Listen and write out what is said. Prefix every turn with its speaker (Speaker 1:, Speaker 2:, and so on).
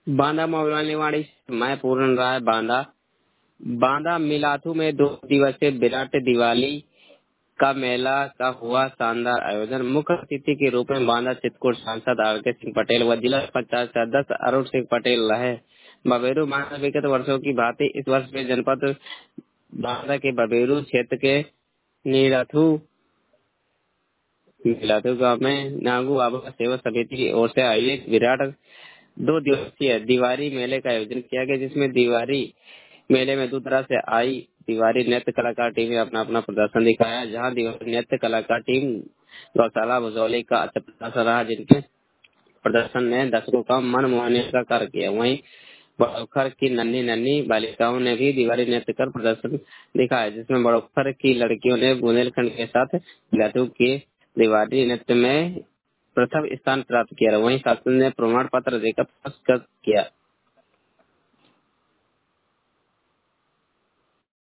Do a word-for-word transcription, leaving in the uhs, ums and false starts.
Speaker 1: बांदा मौलानीवाड़ी से मैं पूर्ण राय बांदा। बांदा मिलाथू में दो दिवसीय विराट दिवाली का मेला का हुआ शानदार आयोजन। मुख्य अतिथि के रूप में बांदा चित्रकूट सांसद आर के सिंह पटेल व जिला पंचायत सदस्य अरुण सिंह पटेल रहे। बबेरू बांदा विगत वर्षों की भांति इस वर्ष भी जनपद बांदा के बबेरू क्षेत्र के नीरथू मिलाथू गाँव में नागू बाबा सेवा समिति की ओर से आयोजित विराट दो दिवसीय दीवारी मेले का आयोजन किया गया, जिसमें दीवारी मेले में दो तरह से आई दीवारी नृत्य कलाकार टीम ने अपना अपना प्रदर्शन दिखाया। जहां दीवारी नृत्य कलाकार टीम गौशाला भुजौली का अच्छा प्रदर्शन रहा, जिनके प्रदर्शन ने दर्शकों का मन मोहने का कार्य किया। वहीं बड़ोखर की नन्ही नन्ही बालिकाओं ने भी दीवारी नृत्य कर प्रदर्शन दिखाया, जिसमें बड़ोखर की लड़कियों ने बुंदेलखंड के साथ लातू के दीवारी नृत्य में प्रथम स्थान प्राप्त किया। वहीं शासन ने प्रमाण पत्र देकर पुरस्कृत किया।